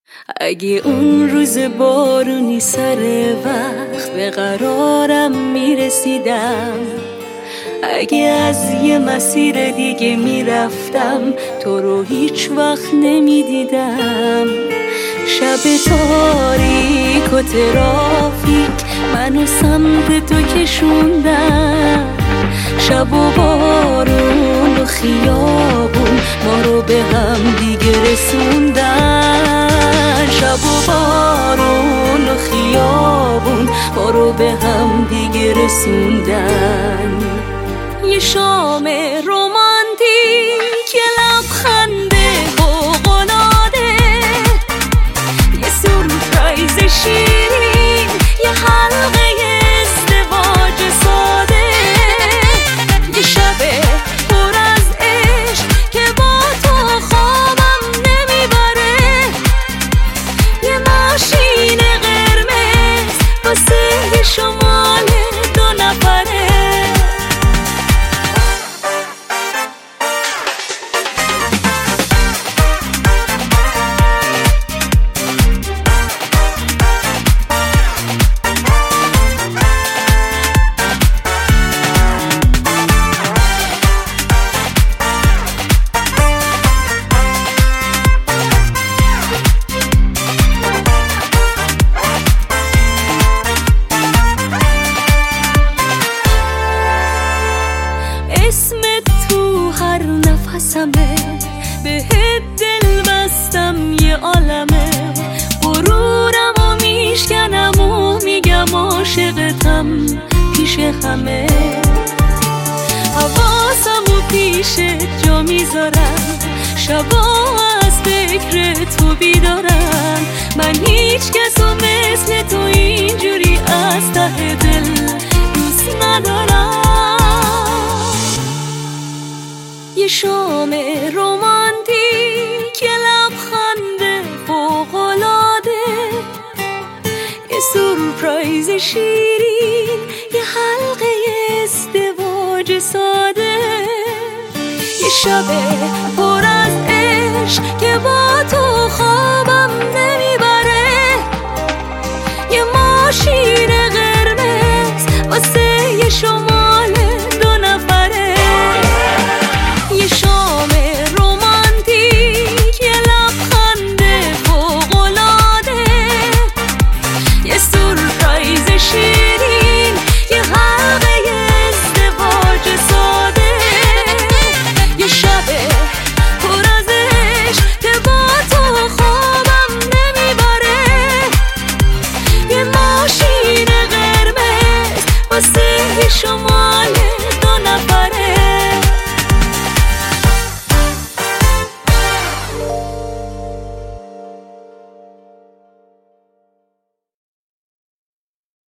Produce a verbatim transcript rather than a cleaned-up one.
اگه اون روز بارونی سر وقت به قرارم میرسیدم، اگه از یه مسیر دیگه میرفتم تو رو هیچ وقت نمیدیدم، شب تاریک و ترافیک منو سمت تو کشوندن، شب و بارون و خیابون ما رو به هم دیگه رسوندن، شب و بارون و خیابون ما رو به هم دیگه رسوندن. یه شام رومانتیک، یه لبخند فوق‌العاده، یه سورپرایز شیرین، یه حلقه ازدواج ساده، یه شب پر از عشق که با تو خوابم نمیبره، یه ماشین قرمز واسه شمال دو نفره. اسمت تو هر نفسمه، بهت دل بستم یه عالمه، غرورم و میشکنم و میگم عاشقتم پیش همه، حواسم و پیشت جا میذارم، شبا از فکر تو بیدارم، من هیچ کس و مثل تو اینجوری از ته دل دوست ندارم. یه شام رومانتیک، یه لبخند فوق‌العاده، یه سورپرایز شیرین، یه حلقه ازدواج ساده، یه شب پر از عشق که با تو